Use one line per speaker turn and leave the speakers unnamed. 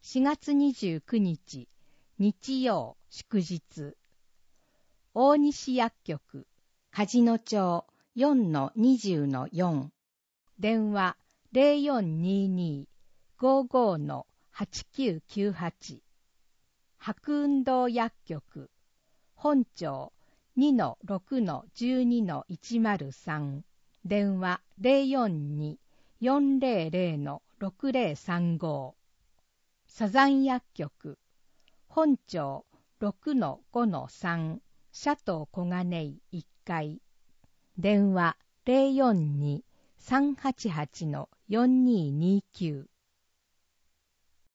4月29日、日曜、祝日。大西薬局、梶野町 4-20-4。電話 0422-55-8998。白運動薬局、本町 2-6-12-103。電話 042-400-6035。サザン薬局、本町 6-5-3。シャトー小金井1階。電話 042-388-4229。